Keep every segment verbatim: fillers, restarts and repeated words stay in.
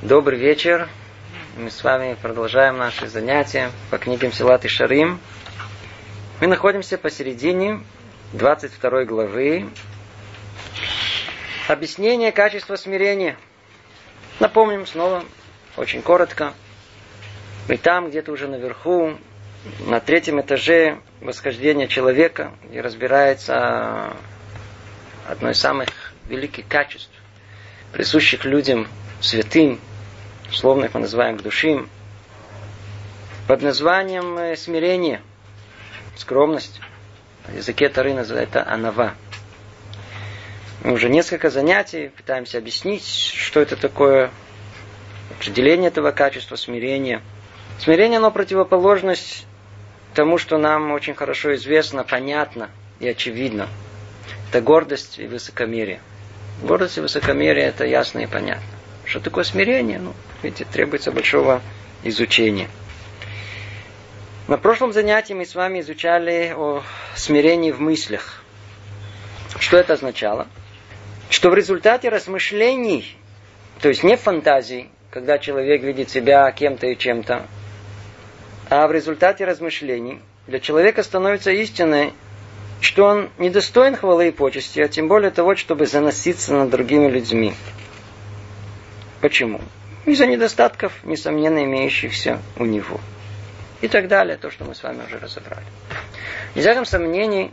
Добрый вечер. Мы с вами продолжаем наши занятия по книгам Месилат Йешарим. Мы находимся посередине двадцать второй главы. Объяснение качества смирения. Напомним снова, очень коротко. Мы там, где-то уже наверху, на третьем этаже восхождения человека, где разбирается одно из самых великих качеств, присущих людям святым, условно их мы называем душим, под названием смирение, скромность. На языке Торы называется это анава. Мы уже несколько занятий пытаемся объяснить, что это такое, определение этого качества смирения. Смирение, оно противоположность тому, что нам очень хорошо известно, понятно и очевидно. Это гордость и высокомерие. Гордость и высокомерие это ясно и понятно. Что такое смирение? Ну, видите, требуется большого изучения. На прошлом занятии мы с вами изучали о смирении в мыслях. Что это означало? Что в результате размышлений, то есть не фантазий, когда человек видит себя кем-то и чем-то, а в результате размышлений для человека становится истиной, что он недостоин хвалы и почести, а тем более того, чтобы заноситься над другими людьми. Почему? Из-за недостатков, несомненно, имеющихся у него. И так далее, то, что мы с вами уже разобрали. Без всяком сомнений,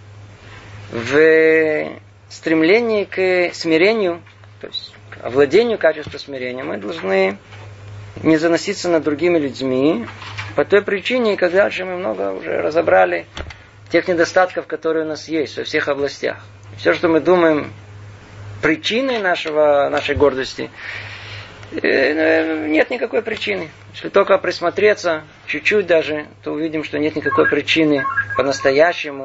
в стремлении к смирению, то есть к овладению качеством смирения, мы должны не заноситься над другими людьми, по той причине, как дальше мы много уже разобрали тех недостатков, которые у нас есть во всех областях. Все, что мы думаем причиной нашего, нашей гордости, нет никакой причины. Если только присмотреться чуть-чуть даже, то увидим, что нет никакой причины по-настоящему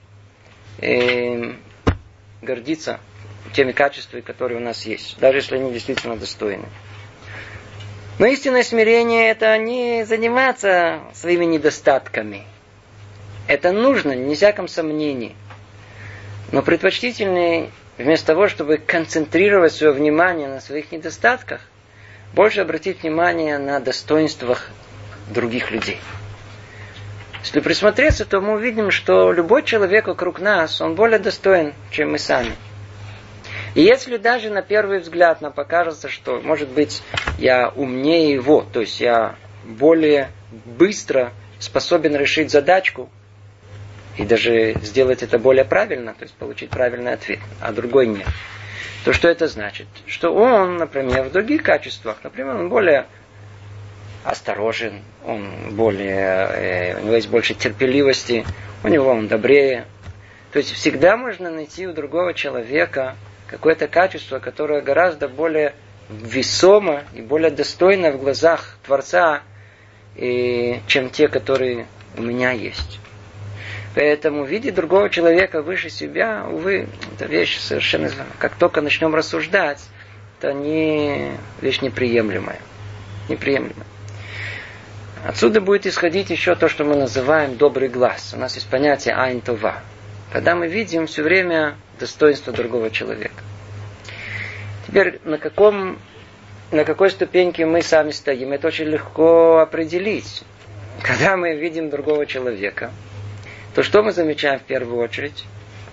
э, гордиться теми качествами, которые у нас есть, даже если они действительно достойны. Но истинное смирение – это не заниматься своими недостатками. Это нужно, не всяком сомнении. Но предпочтительнее, вместо того, чтобы концентрировать свое внимание на своих недостатках, больше обратить внимание на достоинствах других людей. Если присмотреться, то мы увидим, что любой человек вокруг нас, он более достоин, чем мы сами. И если даже на первый взгляд нам покажется, что, может быть, я умнее его, то есть я более быстро способен решить задачку, и даже сделать это более правильно, то есть получить правильный ответ, а другой нет, то что это значит? Что он, например, в других качествах, например, он более осторожен, он более, э, у него есть больше терпеливости, у него он добрее. То есть всегда можно найти у другого человека какое-то качество, которое гораздо более весомо и более достойно в глазах Творца, и, чем те, которые у меня есть. Поэтому видеть другого человека выше себя, увы, это вещь совершенно... Как только начнем рассуждать, это не вещь неприемлемая. Неприемлемая. Отсюда будет исходить еще то, что мы называем добрый глаз. У нас есть понятие айн това. Когда мы видим все время достоинство другого человека. Теперь на каком, на какой ступеньке мы сами стоим, это очень легко определить. Когда мы видим другого человека, то что мы замечаем в первую очередь?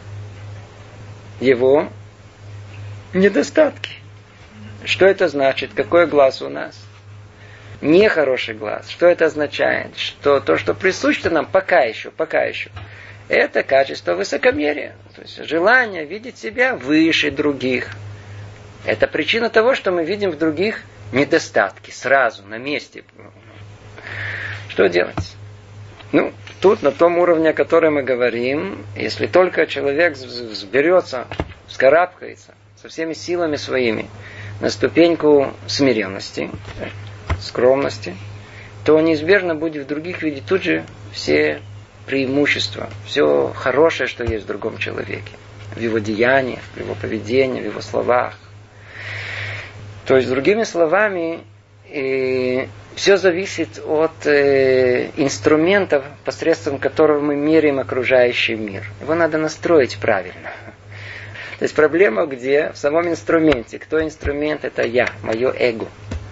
Его недостатки. Что это значит? Какой глаз у нас? Нехороший глаз. Что это означает? Что то, что присуще нам пока еще, пока еще, это качество высокомерия. То есть желание видеть себя выше других. Это причина того, что мы видим в других недостатки. Сразу, на месте. Что делать? Ну, тут, на том уровне, о котором мы говорим, если только человек взберется, вскарабкается со всеми силами своими на ступеньку смиренности, скромности, то неизбежно будет в других видеть тут же все преимущества, все хорошее, что есть в другом человеке, в его деяниях, в его поведении, в его словах. То есть, другими словами, и все зависит от э, инструментов, посредством которого мы меряем окружающий мир. Его надо настроить правильно. То есть проблема где? В самом инструменте. Кто инструмент? Это я, мое эго.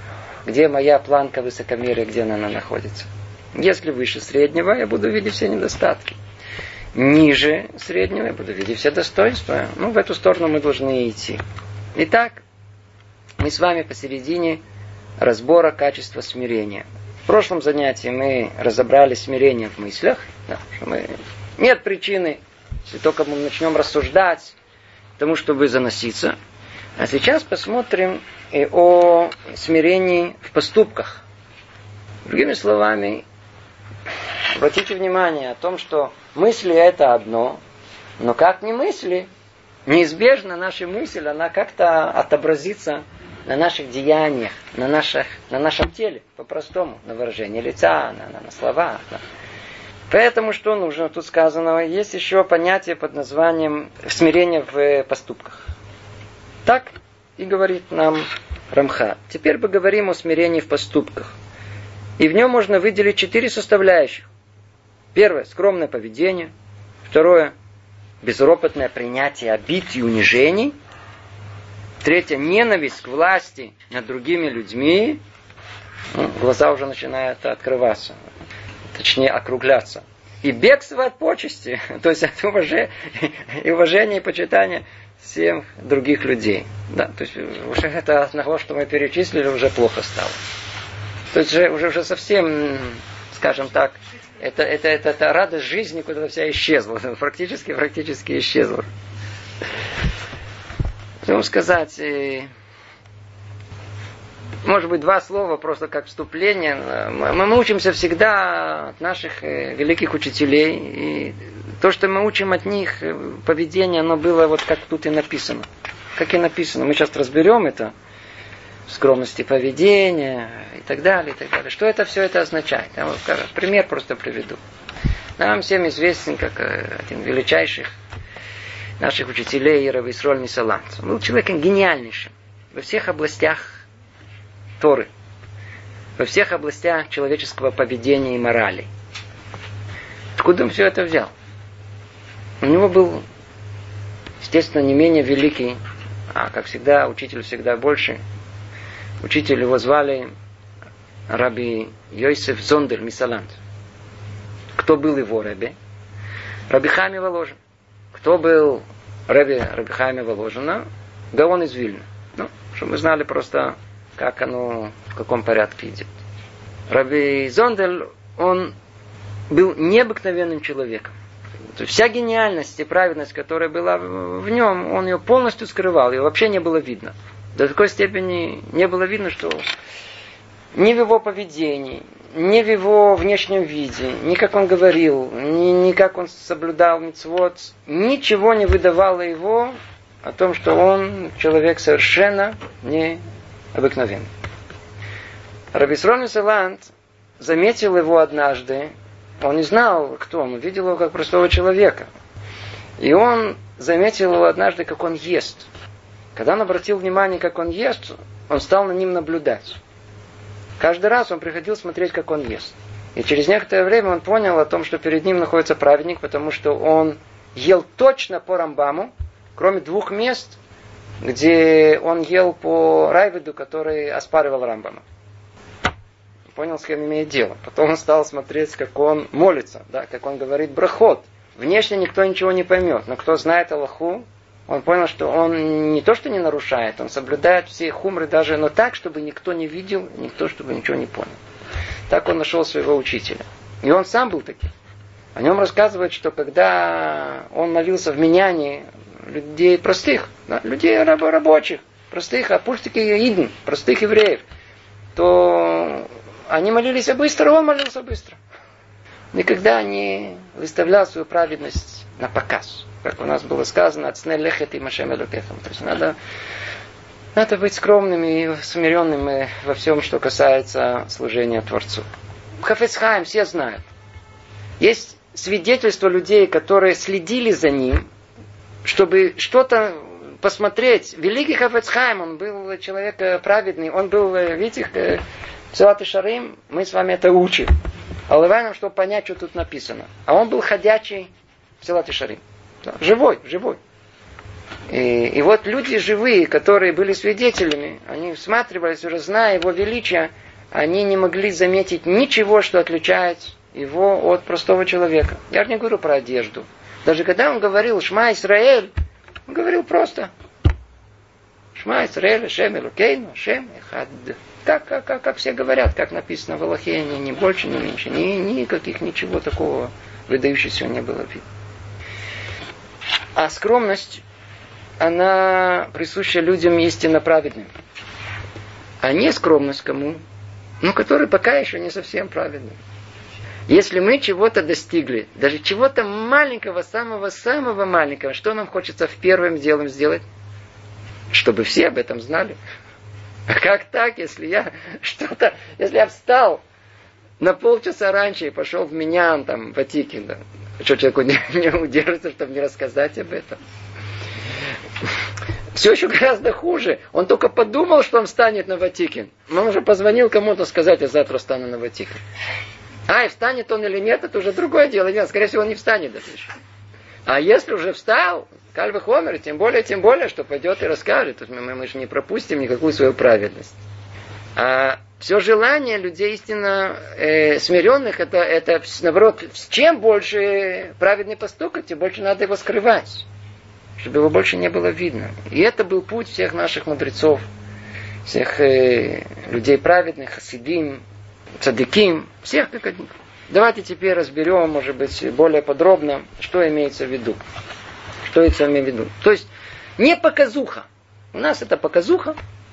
где моя планка высокомерия, где она находится. Если выше среднего, я буду видеть все недостатки. Ниже среднего, я буду видеть все достоинства. Ну, в эту сторону мы должны идти. Итак, мы с вами посередине разбора качества смирения. В прошлом занятии мы разобрали смирение в мыслях. Да, что мы... Нет причины, если только мы начнем рассуждать, тому, чтобы заноситься. А сейчас посмотрим и о смирении в поступках. Другими словами, обратите внимание о том, что мысли это одно, но как ни мысли, неизбежно наша мысль, она как-то отобразится на наших деяниях, на, наших, на нашем теле, по-простому, на выражении лица, на, на, на словах. Да. Поэтому что нужно? Тут сказано, есть еще понятие под названием смирение в поступках. Так и говорит нам Рамхаль. Теперь поговорим о смирении в поступках. И в нем можно выделить четыре составляющих. Первое – скромное поведение. Второе – безропотное принятие обид и унижений. Третье – ненависть к власти над другими людьми. Ну, глаза уже начинают открываться. Точнее, округляться. И бегство от почести. То есть от уважения, и уважения и почитания всех других людей. Да, то есть уже это от того, что мы перечислили, уже плохо стало. То есть уже, уже, уже совсем, скажем так, это, это, это, это радость жизни куда-то вся исчезла. Практически, практически исчезла. Что сказать, может быть, два слова просто как вступление. Мы, мы учимся всегда от наших великих учителей. И то, что мы учим от них, поведение, оно было вот как тут и написано. Как и написано. Мы сейчас разберем это. Скромности поведения и так далее, и так далее. Что это все это означает? Я вам пример просто приведу. Нам всем известен, как один из величайших наших учителей Рав Исроэль Мисалант. Он был человеком гениальнейшим во всех областях Торы, во всех областях человеческого поведения и морали. Откуда он все это взял? У него был, естественно, не менее великий, а, как всегда, учитель всегда больше. Учитель его звали Раби Йосеф Зондель Мисалант. Кто был его раби? Раби Хайм Воложин. Кто был раби Раби Хайма Воложина? Гаон из Вильна. Ну, чтобы мы знали просто, как оно, в каком порядке идет. Раби Зондель, он был необыкновенным человеком. То есть вся гениальность и праведность, которая была в нем, он ее полностью скрывал, ее вообще не было видно. До такой степени не было видно, что ни в его поведении, ни в его внешнем виде, ни как он говорил, ни, ни как он соблюдал мицвот, ничего не выдавало его о том, что он человек совершенно необыкновенный. Раби Исроэль Мисалант заметил его однажды. Он не знал, кто он, видел его как простого человека. И он заметил его однажды, как он ест. Когда он обратил внимание, как он ест, он стал на ним наблюдать. Каждый раз он приходил смотреть, как он ест. И через некоторое время он понял о том, что перед ним находится праведник, потому что он ел точно по Рамбаму, кроме двух мест, где он ел по Райведу, который оспаривал Рамбама. Понял, с кем имеет дело. Потом он стал смотреть, как он молится, да, как он говорит брахот. Внешне никто ничего не поймет, но кто знает Аллаху, он понял, что он не то, что не нарушает, он соблюдает все хумры даже, но так, чтобы никто не видел, никто, чтобы ничего не понял. Так он нашел своего учителя. И он сам был таким. О нем рассказывают, что когда он молился в миньяне людей простых, да, людей рабочих, простых, а пусть такие идн, простых евреев, то они молились быстро, он молился быстро. Никогда не выставлял свою праведность на показ. Как у нас было сказано, «Ацне лехет и машем элокехам». То есть надо, надо быть скромным и смиренным во всем, что касается служения Творцу. Хафец Хаим все знают. Есть свидетельства людей, которые следили за ним, чтобы что-то посмотреть. Великий Хафец Хаим, он был человек праведный, он был, видите, Цилат и Шарим, мы с вами это учим. Аллахай нам, чтобы понять, что тут написано. А он был ходячий Цилат и Шарим. Живой, живой. И, и вот люди живые, которые были свидетелями, они всматривались, уже зная его величие, они не могли заметить ничего, что отличает его от простого человека. Я же не говорю про одежду. Даже когда он говорил «Шма Исраэль», он говорил просто «Шма Исраэль, Шем Элокейну, Шем Эхад». Так, как, как, как все говорят, как написано в Аллахе, ни, ни больше, ни меньше. Ни, никаких, ничего такого выдающегося не было видно. А скромность, она присуща людям истинно праведным. А не скромность кому? Ну, который пока еще не совсем праведный. Если мы чего-то достигли, даже чего-то маленького, самого-самого маленького, что нам хочется в первым делом сделать? Чтобы все об этом знали. А как так, если я что-то, если я встал на полчаса раньше и пошел в миньян, там, в Атикин, да? Что человеку не, не удержится, чтобы не рассказать об этом? Все еще гораздо хуже. Он только подумал, что он встанет на Ватикин. Но он уже позвонил кому-то сказать, я завтра встану на Ватикин. А, и встанет он или нет, это уже другое дело. Нет, скорее всего, он не встанет даже еще. А если уже встал, кальвы хомер, тем более, тем более, что пойдет и расскажет. Мы, мы, мы же не пропустим никакую свою праведность. А все желание людей истинно э, смиренных, это, это, наоборот, чем больше праведный поступок, тем больше надо его скрывать. Чтобы его больше не было видно. И это был путь всех наших мудрецов, всех э, людей праведных, хасидим, цадиким, всех как одних. Давайте теперь разберем, может быть, более подробно, что имеется в виду. Что это имеется в виду. То есть, не показуха. У нас это показуха.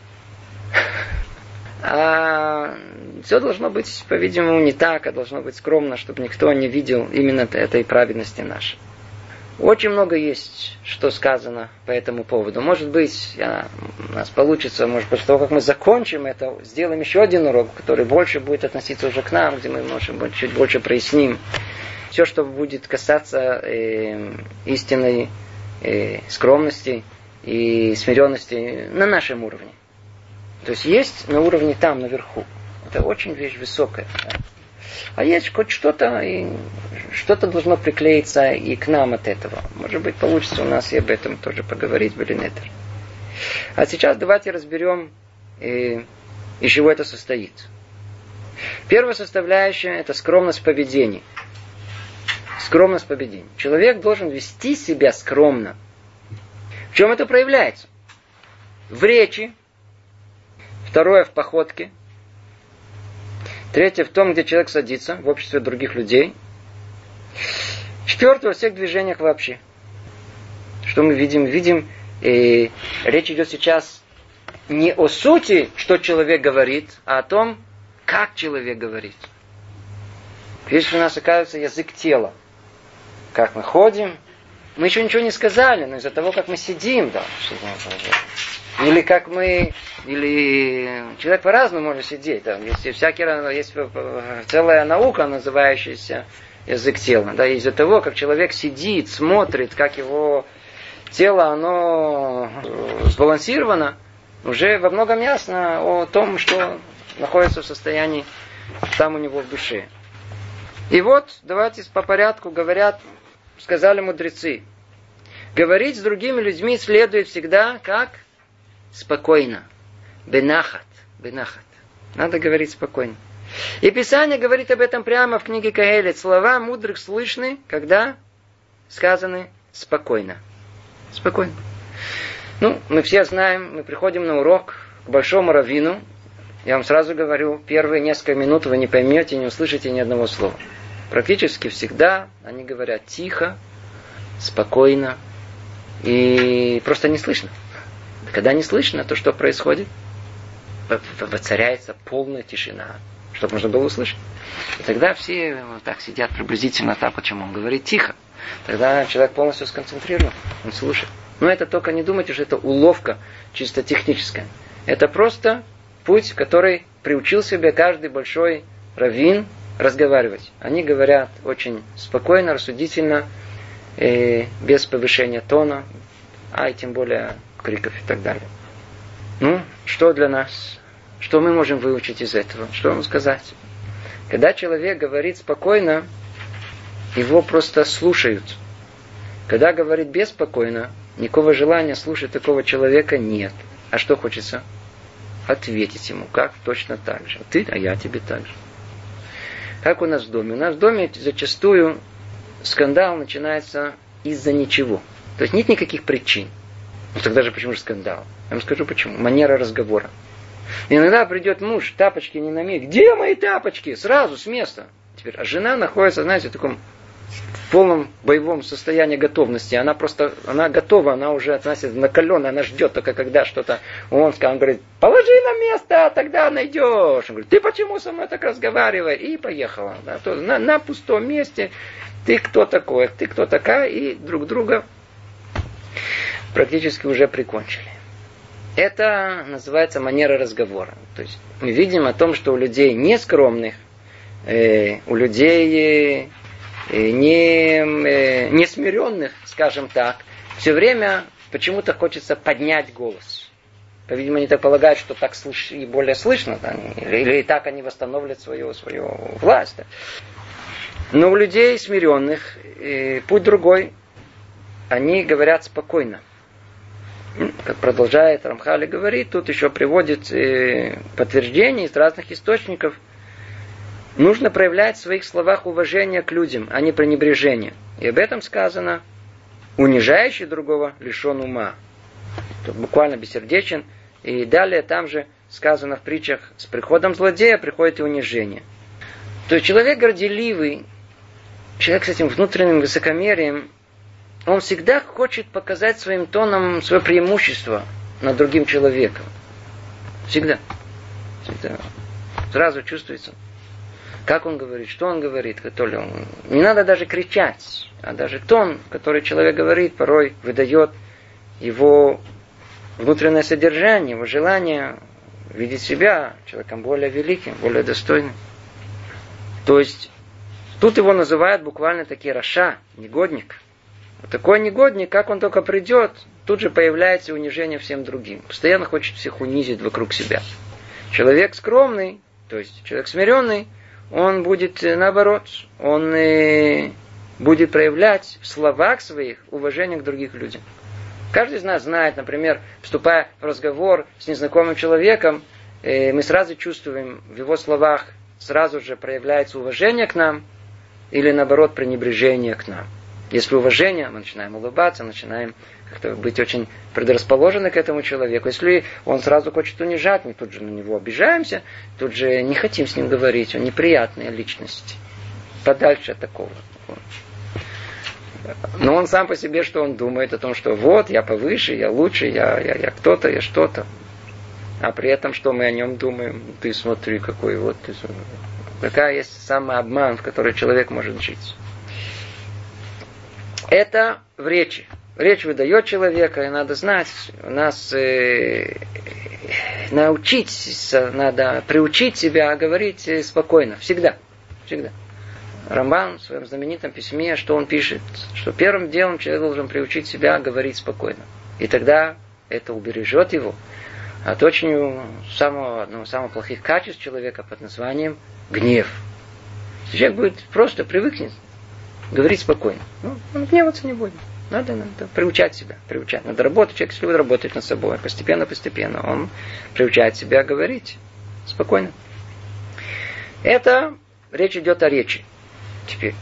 А все должно быть, по-видимому, не так, а должно быть скромно, чтобы никто не видел именно этой праведности нашей. Очень много есть, что сказано по этому поводу. Может быть, я, у нас получится, может, после того, как мы закончим это, сделаем еще один урок, который больше будет относиться уже к нам, где мы, может быть, чуть больше проясним. Все, что будет касаться э, истинной э, скромности и смиренности на нашем уровне. То есть есть на уровне там, наверху. Это очень вещь высокая. Да? А есть хоть что-то, и что-то должно приклеиться и к нам от этого. Может быть, получится у нас и об этом тоже поговорить, Белинетер. А сейчас давайте разберем, э, из чего это состоит. Первая составляющая – это скромность поведения. Скромность поведения. Человек должен вести себя скромно. В чем это проявляется? В речи. Второе – в походке. Третье – в том, где человек садится, в обществе других людей. Четвертое – во всех движениях вообще. Что мы видим? Видим, э, речь идет сейчас не о сути, что человек говорит, а о том, как человек говорит. Здесь у нас оказывается язык тела. Как мы ходим. Мы еще ничего не сказали, но из-за того, как мы сидим, да, или как мы, или человек по-разному может сидеть. Да. Есть, всякий, есть целая наука, называющаяся язык тела. Да. Из-за того, как человек сидит, смотрит, как его тело, оно сбалансировано, уже во многом ясно о том, что находится в состоянии там у него в душе. И вот, давайте по порядку говорят, сказали мудрецы. Говорить с другими людьми следует всегда как? Спокойно. Бенахат. Бенахат. Надо говорить спокойно. И Писание говорит об этом прямо в книге Каэлит. Слова мудрых слышны, когда сказаны спокойно. Спокойно. Ну, мы все знаем, мы приходим на урок к большому раввину. Я вам сразу говорю, первые несколько минут вы не поймете, не услышите ни одного слова. Практически всегда они говорят тихо, спокойно и просто не слышно. Когда не слышно, то что происходит? Воцаряется полная тишина, чтобы можно было услышать. И тогда все вот так сидят приблизительно так, почему он говорит тихо. Тогда человек полностью сконцентрирован, он слушает. Но это только не думайте, что это уловка чисто техническая. Это просто путь, который приучил себе каждый большой раввин разговаривать. Они говорят очень спокойно, рассудительно, э, без повышения тона, а и тем более криков и так далее. Ну, что для нас? Что мы можем выучить из этого? Что вам сказать? Когда человек говорит спокойно, его просто слушают. Когда говорит беспокойно, Никакого желания слушать такого человека нет. А что хочется? Ответить ему, как точно так же. Ты, а я тебе так же. Как у нас в доме? У нас в доме зачастую скандал начинается из-за ничего. То есть нет никаких причин. Ну тогда же почему же скандал? Я вам скажу почему. Манера разговора. Иногда придет муж, тапочки не на месте. Где мои тапочки? Сразу, с места. Теперь, а жена находится, знаете, в таком в полном боевом состоянии готовности. Она просто, она готова, она уже, знаете, накаленная, она ждет только когда что-то. Он, он говорит, положи на место, тогда найдешь. Он говорит, ты почему со мной так разговариваешь? И поехала. Да, то, на, на пустом месте. Ты кто такой? Ты кто такая? И друг друга практически уже прикончили. Это называется манера разговора. То есть мы видим о том, что у людей нескромных, э, у людей э, не, э, несмиренных, скажем так, все время почему-то хочется поднять голос. По-видимому, они так полагают, что так слыш... и более слышно, да? или, или и так они восстановят свою, свою власть. Да? Но у людей смиренных э, путь другой. Они говорят спокойно. Как продолжает Рамхаль говорит, тут еще приводит э, подтверждения из разных источников. Нужно проявлять в своих словах уважение к людям, а не пренебрежение. И об этом сказано, унижающий другого лишен ума. Тут буквально бессердечен. И далее там же сказано в притчах, с приходом злодея приходит и унижение. То есть человек горделивый, человек с этим внутренним высокомерием, он всегда хочет показать своим тоном свое преимущество над другим человеком. Всегда. Всегда. Сразу чувствуется. Как он говорит, что он говорит. То ли он... Не надо даже кричать, а даже тон, который человек говорит, порой выдает его внутреннее содержание, его желание видеть себя человеком более великим, более достойным. То есть, тут его называют буквально таки раша, негодник. Вот такой негодник, как он только придет, тут же появляется унижение всем другим. Постоянно хочет всех унизить вокруг себя. Человек скромный, то есть человек смиренный, он будет наоборот, он э, будет проявлять в словах своих уважение к другим людям. Каждый из нас знает, например, вступая в разговор с незнакомым человеком, э, мы сразу чувствуем в его словах, сразу же проявляется уважение к нам или наоборот пренебрежение к нам. Если уважение, мы начинаем улыбаться, начинаем как-то быть очень предрасположены к этому человеку. Если он сразу хочет унижать, мы тут же на него обижаемся, тут же не хотим с ним говорить, он неприятная личность. Подальше от такого. Но он сам по себе, что он думает о том, что вот, я повыше, я лучше, я, я, я кто-то, я что-то. А при этом, что мы о нем думаем? Ты смотри, какой вот. Ты... Какая есть самообман, в который человек может жить. Это в речи. Речь выдает человека, и надо знать, у нас э, научить, надо приучить себя говорить спокойно, всегда, всегда. Рамбан в своем знаменитом письме, что он пишет, что первым делом человек должен приучить себя говорить спокойно. И тогда это убережет его от очень самого, одного из самых плохих качеств человека под названием гнев. Человек будет просто привыкнет говорить спокойно. Ну, он гневаться не будет. Надо, надо приучать себя. Приучать. Надо работать. Человек, если будет работать над собой, постепенно-постепенно, он приучает себя говорить спокойно. Это речь идет о речи. Теперь.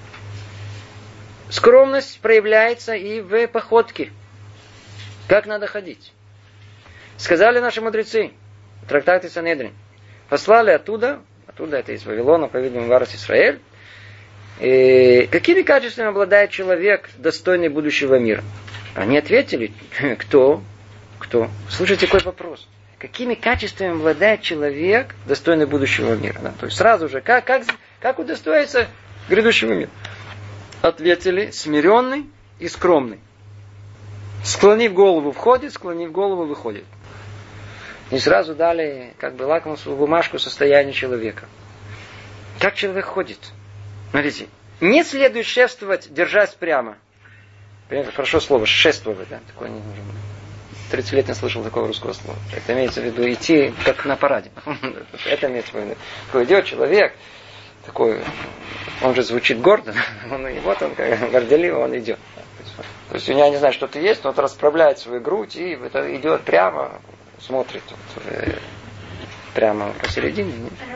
Скромность проявляется и в походке. Как надо ходить? Сказали наши мудрецы, трактаты Санедрин, послали оттуда, оттуда это из Вавилона, по-видимому, в Арес Исраэль, и какими качествами обладает человек, достойный будущего мира? Они ответили, кто? Кто? Слушайте, какой вопрос. Какими качествами обладает человек, достойный будущего мира? Да? То есть сразу же, как, как, как удостоиться грядущего мира? Ответили, смиренный и скромный. Склонив голову входит, склонив голову выходит. И сразу дали, как бы, лакмусовую бумажку состояния человека. Как человек ходит? Смотрите, не следует шествовать, держась прямо. Понимаете, хорошо слово, шествовать, да? Такое не нужно. тридцать лет не слышал такого русского слова. Это имеется в виду идти, как на параде. Это имеется в виду. Такой идет человек, такой, он же звучит гордо, он, и вот он, как горделиво, он идет. То есть у меня, не знаю, что-то есть, но он расправляет свою грудь и это идет прямо, смотрит вот, прямо посередине.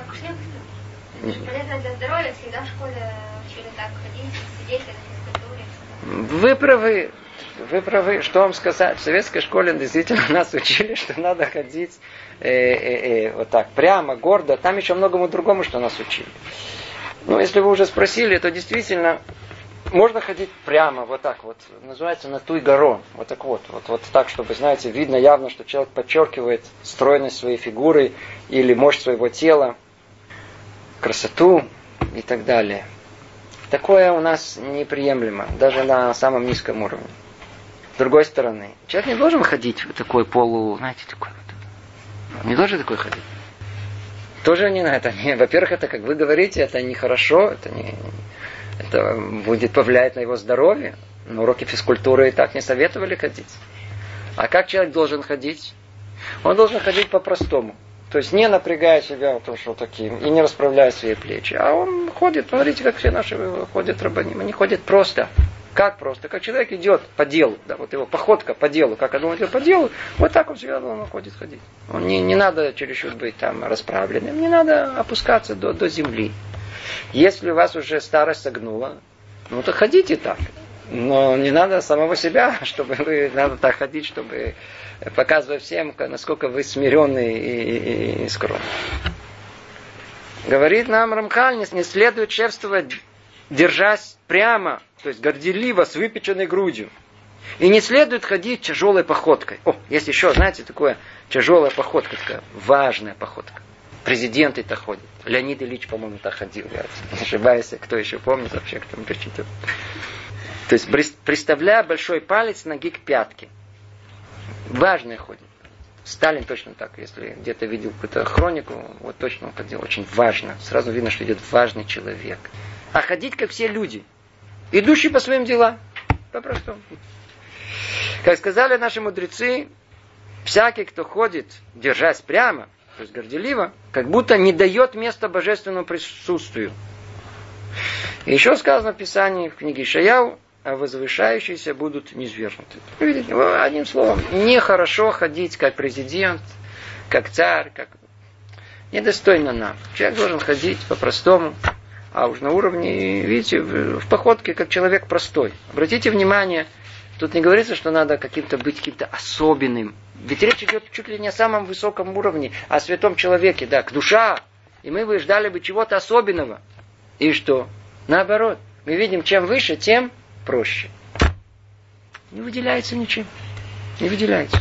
Полезно для здоровья, всегда в школе учили так ходить, сидеть на физкультуре. Вы правы. Вы правы, что вам сказать? В советской школе действительно нас учили, что надо ходить э, э, э, вот так, прямо, гордо. Там еще многому другому, что нас учили. Ну, если вы уже спросили, то действительно можно ходить прямо, вот так вот. Называется на туй горон. Вот так вот, вот. Вот так, чтобы, знаете, видно явно, что человек подчеркивает стройность своей фигуры или мощь своего тела, красоту и так далее. Такое у нас неприемлемо, даже на самом низком уровне. С другой стороны, человек не должен ходить в такой полу, знаете, такой вот. Не должен такой ходить. Тоже не надо. Во-первых, это, как вы говорите, это нехорошо, это, не, это будет повлиять на его здоровье. На уроки физкультуры и так не советовали ходить. А как человек должен ходить? Он должен ходить по-простому. То есть не напрягая себя вот что таким и не расправляя свои плечи. А он ходит, смотрите, как все наши ходят рабаним. Они ходят просто. Как просто? Как человек идет по делу. Да, вот его походка по делу. Как он идет по делу, вот так он всегда должен ходит ходить. Он не, не надо чересчур быть там расправленным. Не надо опускаться до, до земли. Если у вас уже старость согнула, ну то ходите так. Но не надо самого себя, чтобы вы, надо так ходить, чтобы показывать всем, насколько вы смиренный и, и, и скромный. Говорит нам Рамхаль, не следует шефствовать, держась прямо, то есть горделиво, с выпеченной грудью. И не следует ходить тяжелой походкой. О, есть еще, знаете, такое тяжелая походка, такая важная походка. Президенты-то ходят. Леонид Ильич, по-моему, так ходил. Я не ошибаюсь, кто еще помнит вообще, кто там перечитал. То есть, приставляя большой палец ноги к пятке. Важное ходит. Сталин точно так, если где-то видел какую-то хронику, вот точно он ходил, очень важно. Сразу видно, что идет важный человек. А ходить, как все люди, идущие по своим делам. По-простому. Как сказали наши мудрецы, всякий, кто ходит, держась прямо, то есть горделиво, как будто не дает места божественному присутствию. И еще сказано в Писании, в книге Ишаяу, а возвышающиеся будут низвергнуты. Видите, одним словом, нехорошо ходить как президент, как царь, как... недостойно нам. Человек должен ходить по-простому, а уж на уровне, видите, в походке, как человек простой. Обратите внимание, тут не говорится, что надо каким-то быть каким-то особенным. Ведь речь идет чуть ли не о самом высоком уровне, о святом человеке, да, к душа. И мы бы ждали бы чего-то особенного. И что? Наоборот. Мы видим, чем выше, тем проще. Не выделяется ничем. Не выделяется.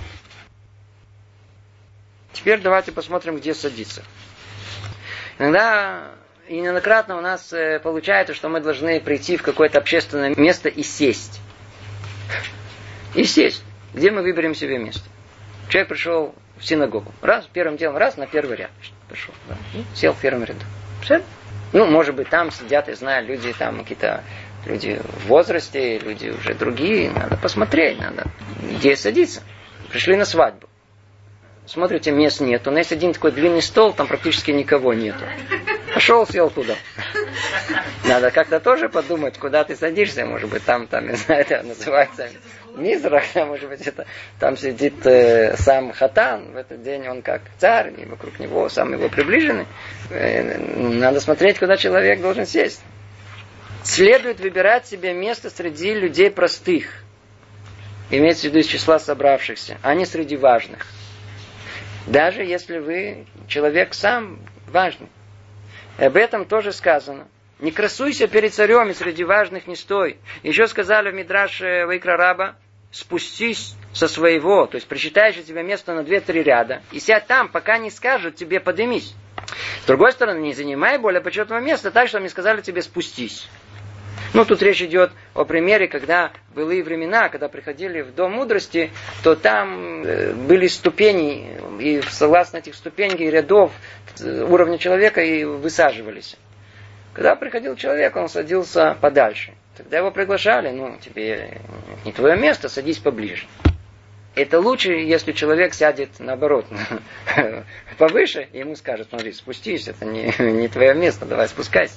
Теперь давайте посмотрим, где садиться. Иногда и неоднократно у нас получается, что мы должны прийти в какое-то общественное место и сесть. И сесть. Где мы выберем себе место? Человек пришел в синагогу. Раз, первым делом, раз, на первый ряд. Пришел. Да, и сел в первом ряду. Все? Ну, может быть, там сидят, я знаю, люди там какие-то люди в возрасте, люди уже другие. Надо посмотреть, надо где садиться. Пришли на свадьбу. Смотрите, мест нету. Но есть один такой длинный стол, там практически никого нету. Пошел, сел туда. Надо как-то тоже подумать, куда ты садишься. Может быть, там, там, не знаю, это называется мизрах. Может быть, это там сидит э, сам хатан. В этот день он как царь, и вокруг него сам его приближенный. Э, надо смотреть, куда человек должен сесть. Следует выбирать себе место среди людей простых. Имеется в виду из числа собравшихся, а не среди важных. Даже если вы человек сам важный. Об этом тоже сказано. Не красуйся перед царем, и среди важных не стой. Еще сказали в Мидраше Вайкра Раба, спустись со своего, то есть причитаешь тебе место на две-три ряда, и сядь там, пока не скажут тебе поднимись. С другой стороны, не занимай более почетного места, так что они сказали тебе спустись. Ну, тут речь идет о примере, когда в былые времена, когда приходили в Дом мудрости, то там были ступени, и согласно этих ступеней и рядов уровня человека и высаживались. Когда приходил человек, он садился подальше. Тогда его приглашали, ну, тебе не твое место, садись поближе. Это лучше, если человек сядет наоборот, повыше, и ему скажут, смотри, спустись, это не, не твое место, давай спускайся.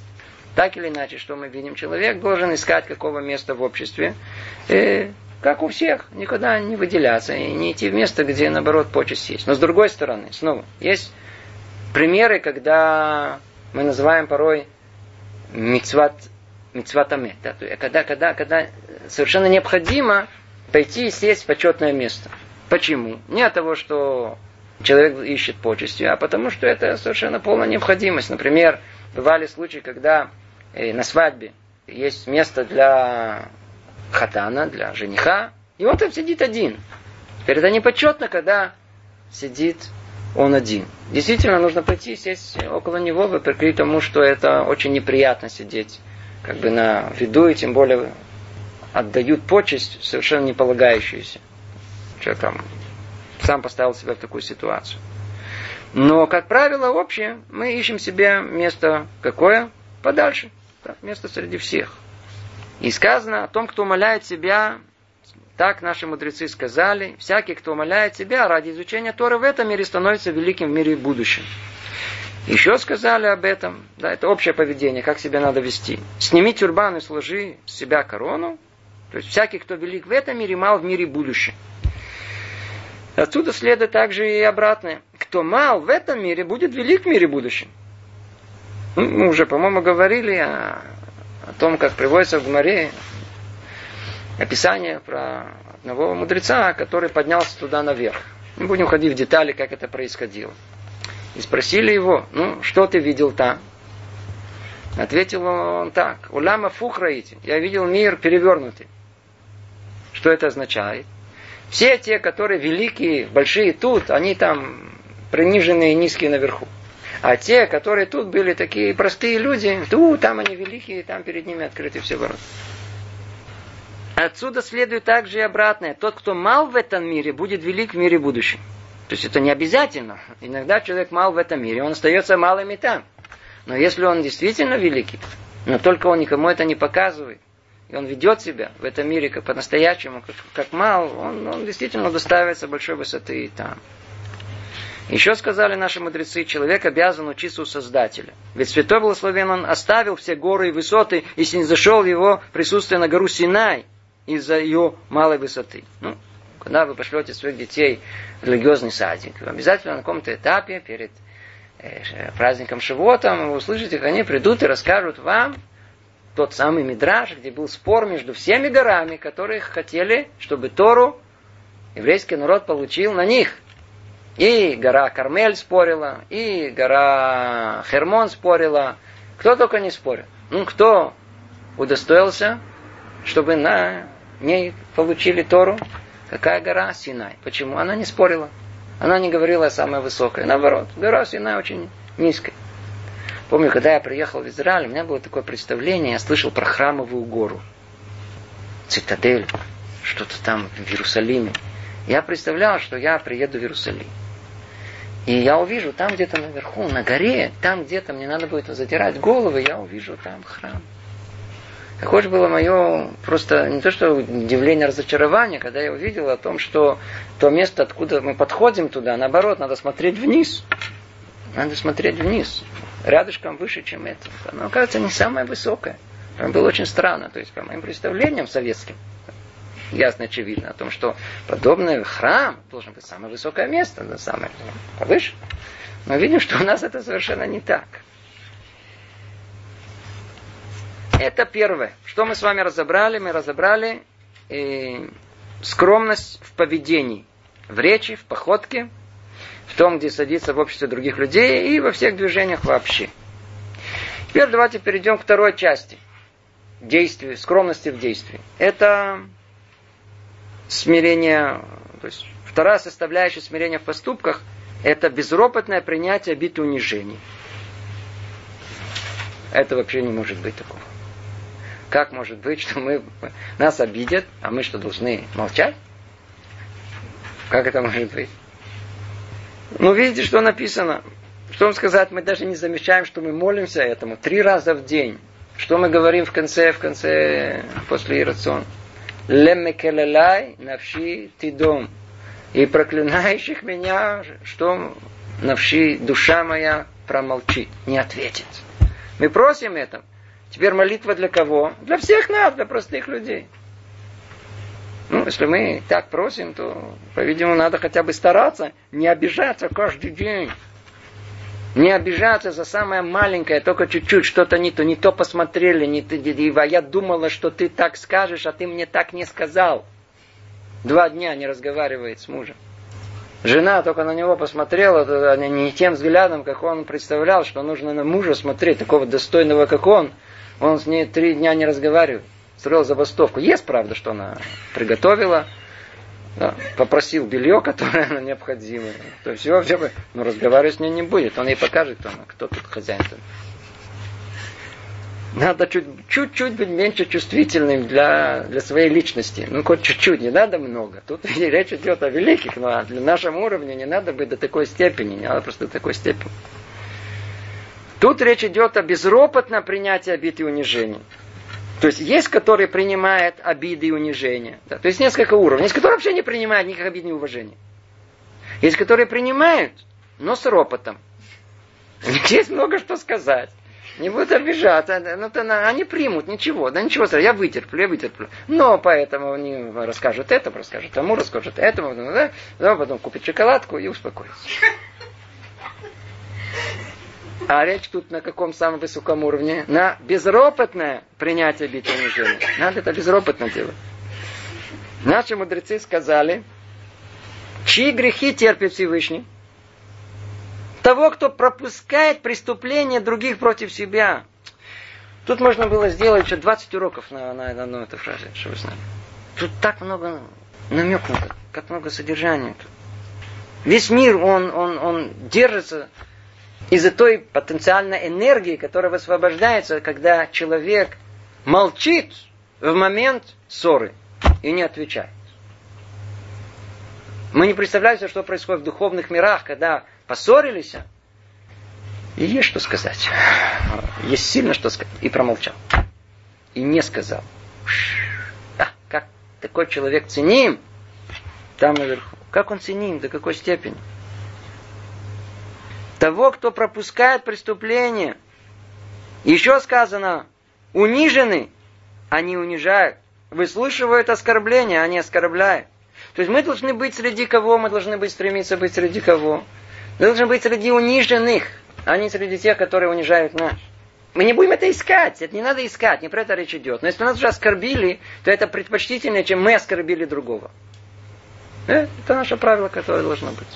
Так или иначе, что мы видим? Человек должен искать какого места в обществе, и, как у всех, никуда не выделяться и не идти в место, где, наоборот, почесть есть. Но с другой стороны, снова, есть примеры, когда мы называем порой мицват, мицват амет, да, когда, когда, когда совершенно необходимо пойти и сесть в почетное место. Почему? Не от того, что человек ищет почести, а потому что это совершенно полная необходимость. Например, бывали случаи, когда э, на свадьбе есть место для хатана, для жениха, и он там сидит один. Теперь это непочетно, когда сидит он один. Действительно, нужно пойти и сесть около него, вопреки тому, что это очень неприятно сидеть как бы на виду, и тем более отдают почесть, совершенно не полагающуюся. Человек там сам поставил себя в такую ситуацию. Но, как правило, общее, мы ищем себе место какое? Подальше. Да, место среди всех. И сказано о том, кто умаляет себя, так наши мудрецы сказали, всякий, кто умаляет себя ради изучения Торы в этом мире, становится великим в мире будущем. Еще сказали об этом, да, это общее поведение, как себя надо вести. Сними тюрбан и сложи с себя корону. То есть всякий, кто велик в этом мире, мал в мире будущем. Отсюда следует также и обратное. Кто мал в этом мире, будет велик в мире будущем. Мы уже, по-моему, говорили о, о том, как приводится в Гемаре описание про одного мудреца, который поднялся туда наверх. Не будем ходить в детали, как это происходило. И спросили его, ну, что ты видел там? Ответил он так: «Улама фух раити». Я видел мир перевернутый. Что это означает? Все те, которые великие, большие тут, они там приниженные и низкие наверху. А те, которые тут были такие простые люди, тут, там они великие, там перед ними открыты все ворота. Отсюда следует также и обратное. Тот, кто мал в этом мире, будет велик в мире будущем. То есть это не обязательно. Иногда человек мал в этом мире, он остается малым и там. Но если он действительно великий, но только он никому это не показывает, и он ведет себя в этом мире как по-настоящему, как, как мал, он, он действительно доставится большой высоты и там. Еще сказали наши мудрецы, человек обязан учиться у Создателя. Ведь Святой Благословен он оставил все горы и высоты и снизошел его присутствие на гору Синай из-за ее малой высоты. Ну, когда вы пошлете своих детей в религиозный садик, обязательно на каком-то этапе перед э, праздником Шивотом вы услышите, как они придут и расскажут вам тот самый мидраш, где был спор между всеми горами, которые хотели, чтобы Тору еврейский народ получил на них. И гора Кармель спорила, и гора Хермон спорила. Кто только не спорил. Ну, кто удостоился, чтобы на ней получили Тору? Какая гора? Синай. Почему? Она не спорила. Она не говорила о самой высокой. Наоборот, гора Синай очень низкая. Помню, когда я приехал в Израиль, у меня было такое представление, я слышал про храмовую гору. Цитадель, что-то там в Иерусалиме. Я представлял, что я приеду в Иерусалим. И я увижу там где-то наверху, на горе, там где-то мне надо будет задирать голову, я увижу там храм. Такое же было мое просто не то что удивление, а разочарование, когда я увидел о том, что то место, откуда мы подходим туда, наоборот, надо смотреть вниз. Надо смотреть вниз. Рядышком выше, чем это. Но, оказывается, не самое высокое. Это было очень странно. То есть, по моим представлениям советским, ясно, очевидно, о том, что подобный храм должен быть самое высокое место, да, самое повыше. Но видим, что у нас это совершенно не так. Это первое. Что мы с вами разобрали? Мы разобрали э, скромность в поведении, в речи, в походке, в том, где садиться в обществе других людей и во всех движениях вообще. Теперь давайте перейдем к второй части. Действия, скромности в действии. Это смирение, то есть вторая составляющая смирения в поступках, это безропотное принятие обид и унижений. Это вообще не может быть такого. Как может быть, что мы, нас обидят, а мы что, должны молчать? Как это может быть? Ну, видите, что написано. Что вам сказать, мы даже не замечаем, что мы молимся этому три раза в день. Что мы говорим в конце, в конце, после ирацион? Лемекелелай навши тидом. И проклинающих меня, что навши душа моя промолчит, не ответит. Мы просим это. Теперь молитва для кого? Для всех нас, для простых людей. Ну, если мы так просим, то, по-видимому, надо хотя бы стараться не обижаться каждый день. Не обижаться за самое маленькое, только чуть-чуть, что-то не то, не то посмотрели, не то, а я думала, что ты так скажешь, а ты мне так не сказал. Два дня не разговаривает с мужем. Жена только на него посмотрела, не тем взглядом, как он представлял, что нужно на мужа смотреть, такого достойного, как он. Он с ней три дня не разговаривает. Строил забастовку. Есть, правда, что она приготовила, да, попросил белье, которое она необходимо. То все, все, но разговаривать с ней не будет. Он ей покажет, кто, кто тут хозяин. Надо чуть, чуть-чуть быть меньше чувствительным для, для своей личности. Ну, хоть чуть-чуть, не надо много. Тут речь идет о великих, но для нашего уровня не надо быть до такой степени, не надо просто до такой степени. Тут речь идет о безропотном принятии обид и унижений. То есть есть, которые принимают обиды и унижения. Да? То есть несколько уровней. Есть, которые вообще не принимают никаких обид и уважения. Есть, которые принимают, но с ропотом. У них есть много что сказать. Не будут обижаться. Они примут ничего. Да ничего, я вытерплю, я вытерплю. Но поэтому они расскажут это, расскажут тому, расскажут этому. Да? Да, потом купят шоколадку и успокоятся. А речь тут на каком самом высоком уровне? На безропотное принятие обид и унижения. Надо это безропотно делать. Наши мудрецы сказали, чьи грехи терпит Всевышний? Того, кто пропускает преступления других против себя. Тут можно было сделать еще двадцать уроков на, на, на одну эту фразу, чтобы вы знали. Тут так много намеков, как, как много содержания. Весь мир, он, он, он держится из-за той потенциальной энергии, которая высвобождается, когда человек молчит в момент ссоры и не отвечает. Мы не представляем себе, что происходит в духовных мирах, когда поссорились, и есть что сказать. Есть сильно что сказать. И промолчал. И не сказал. А, как такой человек ценим там наверху. Как он ценим, до какой степени? Того, кто пропускает преступление. Еще сказано, унижены, они унижают. Выслушивают оскорбления, они оскорбляют. То есть мы должны быть среди кого? Мы должны быть стремиться быть среди кого? Мы должны быть среди униженных, а не среди тех, которые унижают нас. Мы не будем это искать, это не надо искать, не про это речь идет. Но если нас уже оскорбили, то это предпочтительнее, чем мы оскорбили другого. Это наше правило, которое должно быть.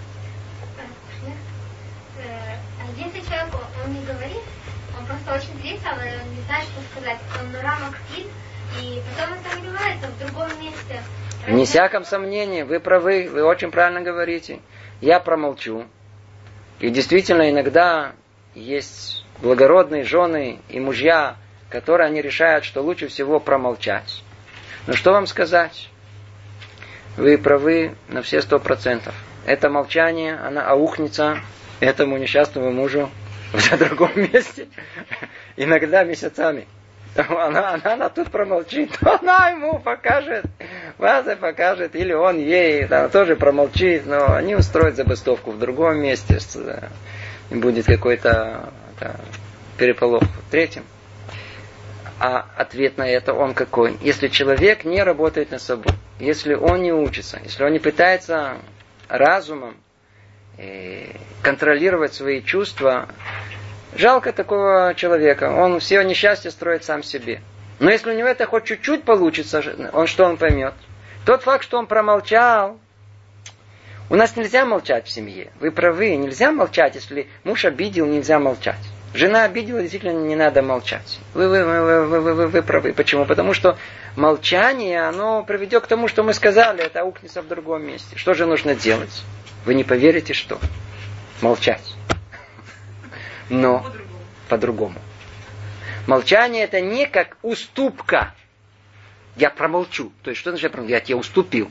Если человек, он не говорит, он просто очень злится, он не знает, что сказать. Он рамок спит, и потом это выливается в другом месте. Не всяком сомнении, вы правы, вы очень правильно говорите. Я промолчу. И действительно, иногда есть благородные жены и мужья, которые они решают, что лучше всего промолчать. Но что вам сказать? Вы правы на все сто процентов. Это молчание, она аухнется этому несчастному мужу в другом месте. Иногда месяцами. Она, она, она тут промолчит, она ему покажет, Ваза покажет, или он ей, да, тоже промолчит, но они устроят забастовку в другом месте, и будет какой-то да, переполох в третьем. А ответ на это он какой? Если человек не работает над собой, если он не учится, если он не пытается разумом э, контролировать свои чувства, жалко такого человека. Он все несчастье строит сам себе. Но если у него это хоть чуть-чуть получится, он что он поймет? Тот факт, что он промолчал. У нас нельзя молчать в семье. Вы правы, нельзя молчать. Если муж обидел, нельзя молчать. Жена обидела, действительно не надо молчать. Вы, вы, вы, вы, вы, вы, вы правы. Почему? Потому что молчание, оно приведет к тому, что мы сказали, это аукнется в другом месте. Что же нужно делать? Вы не поверите, что? Молчать. Но по-другому. по-другому. Молчание это не как уступка. Я промолчу. То есть, что значит я промолчу? Я тебе уступил.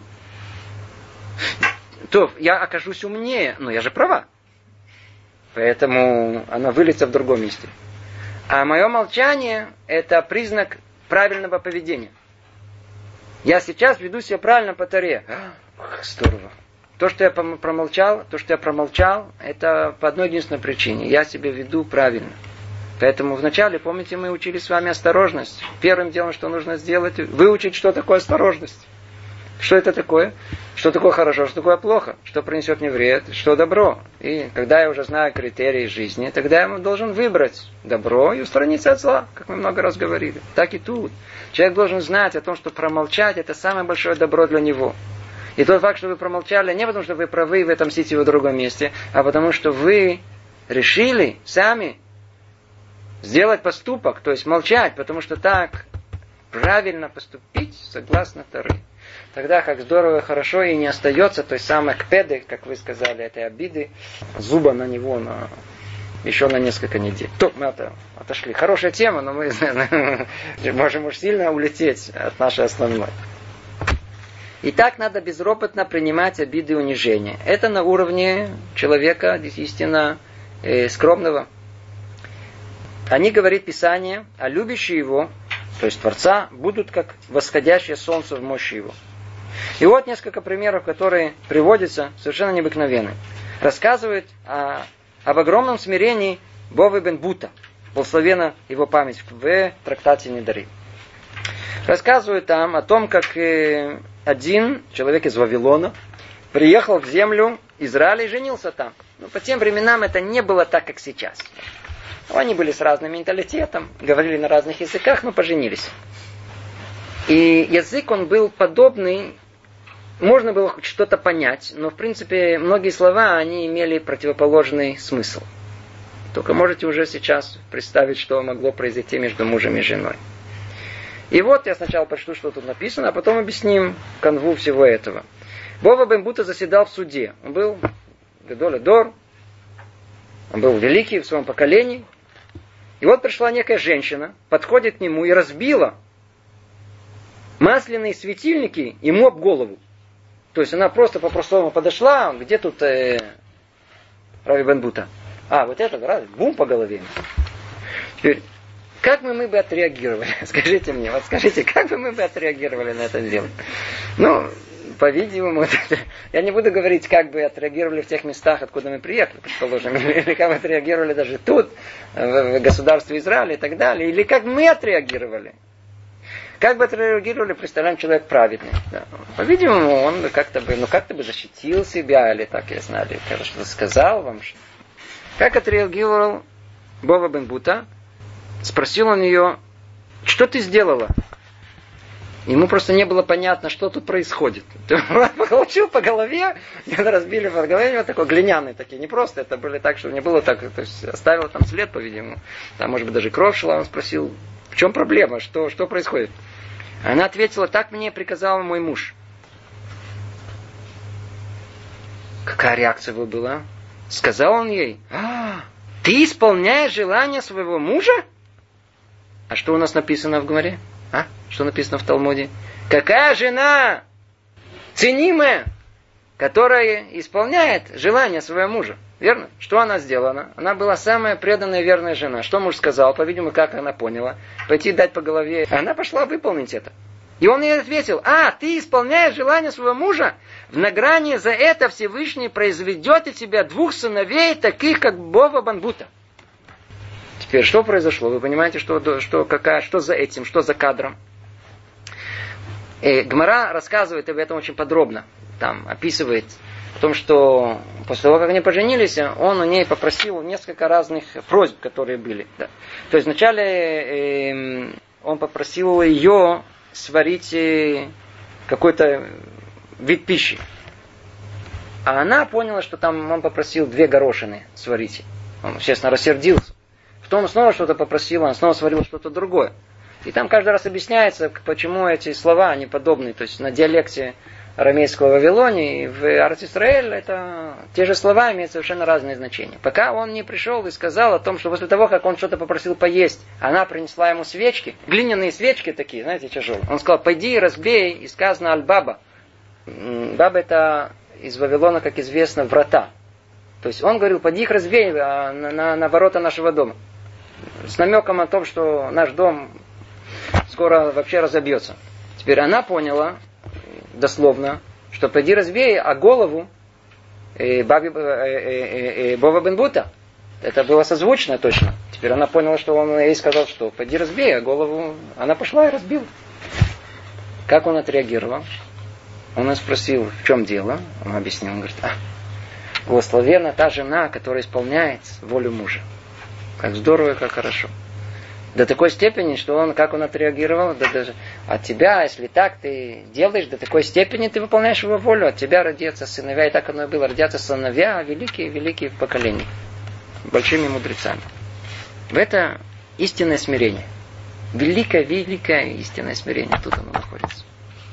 То я окажусь умнее, но я же права. Поэтому она выльется в другом месте. А мое молчание это признак правильного поведения. Я сейчас веду себя правильно по Торе. Здорово. То, что я промолчал, то, что я промолчал, это по одной единственной причине. Я себя веду правильно. Поэтому вначале, помните, мы учили с вами осторожность. Первым делом, что нужно сделать, выучить, что такое осторожность. Что это такое? Что такое хорошо, что такое плохо? Что принесет мне вред, что добро? И когда я уже знаю критерии жизни, тогда я должен выбрать добро и устраниться от зла, как мы много раз говорили. Так и тут. Человек должен знать о том, что промолчать – это самое большое добро для него. И тот факт, что вы промолчали, не потому, что вы правы, вы отомстите в другом месте, а потому, что вы решили сами сделать поступок, то есть молчать, потому что так правильно поступить, согласно Торе. Тогда как здорово и хорошо, и не остается той самой кпеды, как вы сказали, этой обиды, зуба на него на, еще на несколько недель. То, мы это, отошли. Хорошая тема, но мы можем уж сильно улететь от нашей основной. И так надо безропотно принимать обиды и унижения. Это на уровне человека, действительно, э, скромного. Они, говорит Писание, а любящие его, то есть Творца, будут как восходящее солнце в мощи его. И вот несколько примеров, которые приводятся совершенно необыкновенные. Рассказывает о, об огромном смирении Бовы бен Бута, благословена его память, в трактате Недари. Рассказывает там о том, как один человек из Вавилона приехал в землю Израиля и женился там. Но по тем временам это не было так, как сейчас. Они были с разным менталитетом, говорили на разных языках, но поженились. И язык он был подобный, можно было хоть что-то понять, но в принципе многие слова, они имели противоположный смысл. Только можете уже сейчас представить, что могло произойти между мужем и женой. И вот я сначала прочту, что тут написано, а потом объясним канву всего этого. Бова бен Бута заседал в суде. Он был Гадоль Адор, он был великий в своем поколении. И вот пришла некая женщина, подходит к нему и разбила масляные светильники ему об голову. То есть она просто по-простому подошла, где тут э, Рави бен Бута? А, вот это, раз, бум по голове. Теперь, как мы, мы бы отреагировали? Скажите мне, вот скажите, как бы мы бы отреагировали на это дело? Ну, по-видимому, я не буду говорить, как бы отреагировали в тех местах, откуда мы приехали, предположим, или как бы отреагировали даже тут, в государстве Израиля и так далее, или как мы отреагировали. Как бы отреагировали, представляем, человек праведный. Да. По-видимому, он как-то бы, ну как-то бы защитил себя, или так, я знаю, или что-то сказал вам. Что... Как отреагировал Бова бен Бута? Спросил он ее, что ты сделала? Ему просто не было понятно, что тут происходит. Ты получил по голове, и разбили по голове, вот такой глиняный такие, не просто, это были так, что не было так, то есть оставил там след, по-видимому. Там, может быть, даже кровь шла, он спросил, в чем проблема, что, что происходит? Она ответила, так мне приказал мой муж. Какая реакция его была? Сказал он ей, а, ты исполняешь желание своего мужа? А что у нас написано в Гемаре? А? Что написано в Талмуде? Какая жена ценимая, которая исполняет желание своего мужа? Верно? Что она сделала? Она была самая преданная, верная жена. Что муж сказал? По-видимому, как она поняла? Пойти дать по голове. Она пошла выполнить это. И он ей ответил, а, ты исполняешь желание своего мужа? В награне за это Всевышний произведет из тебя двух сыновей, таких как Бова бен Бута. Теперь, что произошло? Вы понимаете, что, что, какая, что за этим, что за кадром? И Гемара рассказывает об этом очень подробно. Там описывает о том, что после того, как они поженились, он у ней попросил несколько разных просьб, которые были. Да. То есть вначале э, он попросил ее сварить какой-то вид пищи. А она поняла, что там он попросил две горошины сварить. Он, естественно, рассердился. Потом снова что-то попросила, он снова сварил что-то другое. И там каждый раз объясняется, почему эти слова, они подобны. То есть на диалекте арамейского Вавилоне и в Арц-Исраэль это те же слова имеют совершенно разные значения. Пока он не пришел и сказал о том, что после того, как он что-то попросил поесть, она принесла ему свечки, глиняные свечки такие, знаете, тяжелые. Он сказал, пойди разбей, и сказано аль-баба. Баба это из Вавилона, как известно, врата. То есть он говорил, пойди их разбей на, на, на ворота нашего дома. С намеком о том, что наш дом скоро вообще разобьется. Теперь она поняла, дословно, что пойди разбей, а голову э, баби, э, э, э, Бова бен Бута. Это было созвучно точно. Теперь она поняла, что он ей сказал, что пойди разбей, а голову... Она пошла и разбила. Как он отреагировал? Он ее спросил, в чем дело? Он объяснил, он говорит, а, благословенна та жена, которая исполняет волю мужа. Как здорово и как хорошо. До такой степени, что он, как он отреагировал, да, даже от тебя, если так ты делаешь, до такой степени ты выполняешь его волю, от тебя родятся сыновья, и так оно и было, родятся сыновья, великие-великие в поколении, большими мудрецами. В это истинное смирение. Великое-великое истинное смирение, тут оно находится.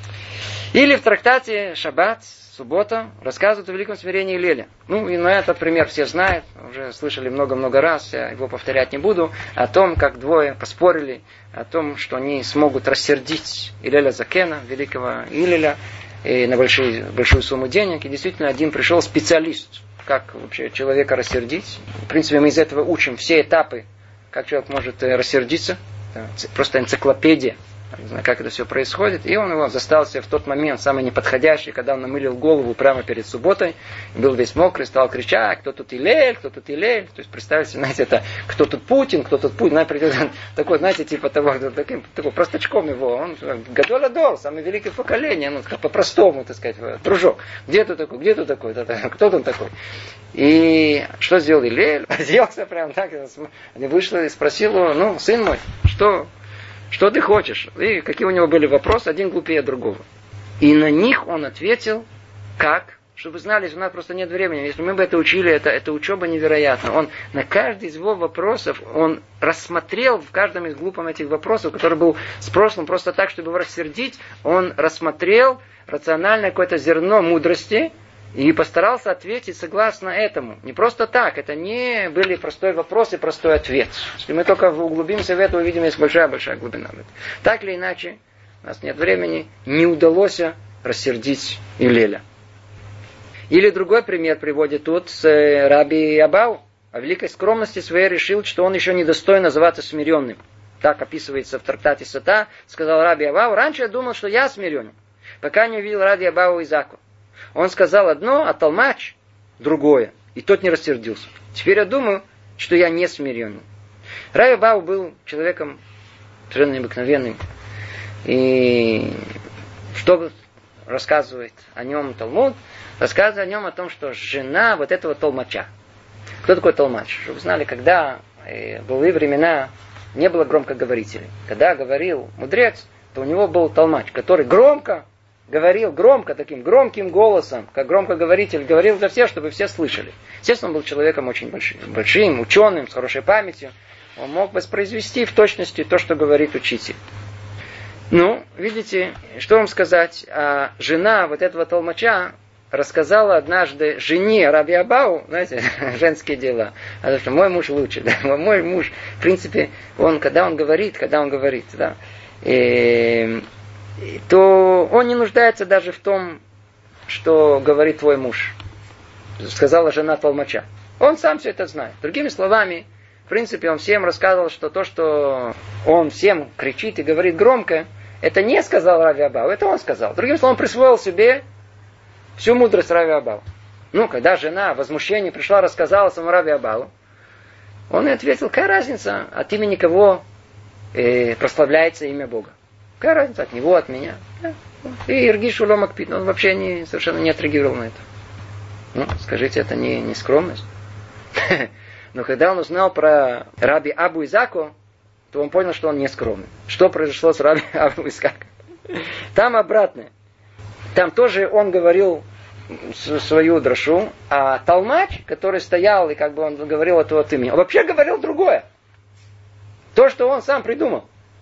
Или в трактате «Шаббат», суббота, рассказывают о великом смирении Леля. Ну, и на этот пример все знают, уже слышали много-много раз, я его повторять не буду, о том, как двое поспорили, о том, что они смогут рассердить Илеля Закена, великого Илеля, и на большие, большую сумму денег. И действительно, один пришел специалист, как вообще человека рассердить. В принципе, мы из этого учим все этапы, как человек может рассердиться. Просто энциклопедия. Не знаю, как это все происходит. И он его застал себя в тот момент, самый неподходящий, когда он намылил голову прямо перед субботой, был весь мокрый, стал кричать, кто тут Илель, кто тут Илель. То есть, представьте, знаете, это кто тут Путин, кто тут Путин. Знаете, такой, знаете, типа того, таким, такой простачком его. Он гадоладор, самое великое поколение, ну, по-простому, так сказать, дружок. Где ты такой, где ты такой, кто он такой? И что сделал Илель? Оделся прям так, вышел и спросил его, ну, сын мой, что... Что ты хочешь? И какие у него были вопросы, один глупее другого. И на них он ответил, как? Чтобы вы знали, у нас просто нет времени. Если мы бы это учили, это, это учеба невероятна. Он на каждый из его вопросов, он рассмотрел в каждом из глупых этих вопросов, который был с прошлым просто так, чтобы его рассердить, он рассмотрел рациональное какое-то зерно мудрости, и постарался ответить согласно этому. Не просто так. Это не были простой вопрос и простой ответ. Если мы только углубимся в это, увидим, есть большая-большая глубина. Так или иначе, у нас нет времени, не удалось рассердить Илеля. Или другой пример приводит тут с Раби Абау. О великой скромности своей решил, что он еще не достоин называться смиренным. Так описывается в трактате Сота. Сказал Раби Абау, раньше я думал, что я смиренен, пока не увидел Раби Абау Изаку. Он сказал одно, а толмач другое. И тот не рассердился. Теперь я думаю, что я не смиренный. Раби Абау был человеком совершенно необыкновенным. И что рассказывает о нем Талмуд? Рассказывает о нем о том, что жена вот этого толмача. Кто такой толмач? Чтобы вы знали, когда э, были времена, не было громкоговорителей. Когда говорил мудрец, то у него был толмач, который громко говорил, громко, таким громким голосом, как громкоговоритель, говорил для всех, чтобы все слышали. Естественно, он был человеком очень большим, большим, ученым, с хорошей памятью. Он мог воспроизвести в точности то, что говорит учитель. Ну, видите, что вам сказать? А жена вот этого толмача рассказала однажды жене Раби Абау, знаете, женские дела. Потому что мой муж лучше, да? Мой муж, в принципе, он, когда он говорит, когда он говорит, да, и, то он не нуждается даже в том, что говорит твой муж. Сказала жена толмача. Он сам все это знает. Другими словами, в принципе, он всем рассказывал, что то, что он всем кричит и говорит громко, это не сказал Раби Абау, это он сказал. Другим словом, он присвоил себе всю мудрость Раби Абау. Ну, когда жена в возмущении пришла, рассказала самому Раби Абау, он и ответил, какая разница, от имени кого э, прославляется имя Бога. Какая разница, от него, от меня. И Иргиш Улом Акпид, он вообще не, совершенно не отреагировал на это. Ну, скажите, это не, не скромность? Но когда он узнал про Раби Абу Изаку, то он понял, что он не скромный. Что произошло с Раби Абу Изаком? Там обратное. Там тоже он говорил свою дрошу, а толмач, который стоял и как бы он говорил это от имени, он вообще говорил другое. То, что он сам придумал.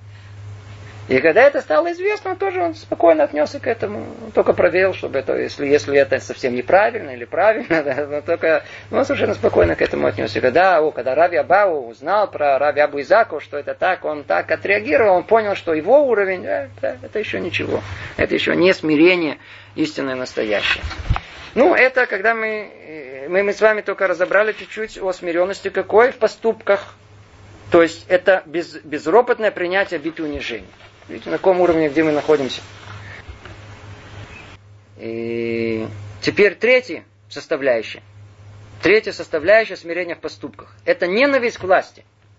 И когда это стало известно, тоже он спокойно отнесся к этому. Он только проверил, чтобы это, если, если это совсем неправильно или правильно, да, но только ну, он совершенно спокойно к этому отнесся. Когда, о, когда Раби Абау узнал про Раби Абу Изаку, что это так, он так отреагировал, он понял, что его уровень, э, это, это еще ничего. Это еще не смирение истинное настоящее. Ну, это когда мы, мы, мы с вами только разобрали чуть-чуть о смиренности какой в поступках. То есть это без, безропотное принятие обид и унижения. Видите, на каком уровне, где мы находимся. И теперь третья составляющая. Третья составляющая смирения в поступках. Это ненависть к власти.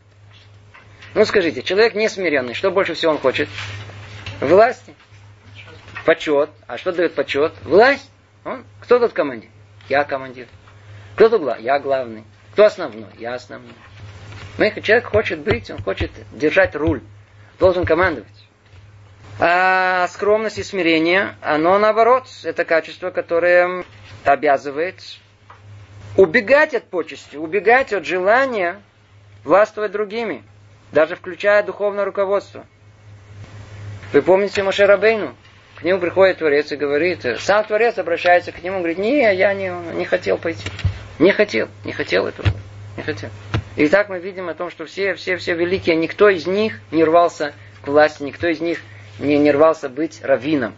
Ну скажите, человек не смиренный, что больше всего он хочет? Власти. Почет. А что дает почет? Власть. Он? Кто тут командир? Я командир. Кто тут главный? Я главный. Кто основной? Я основной. Ну, человек хочет быть, он хочет держать руль. Должен командовать. А скромность и смирение, оно наоборот. Это качество, которое обязывает убегать от почести, убегать от желания властвовать другими. Даже включая духовное руководство. Вы помните Моше Рабейну? К нему приходит Творец и говорит, сам Творец обращается к нему, говорит, не, я не, не хотел пойти. Не хотел, не хотел этого, не хотел. И так мы видим о том, что все, все, все великие, никто из них не рвался к власти, никто из них не, не рвался быть раввином.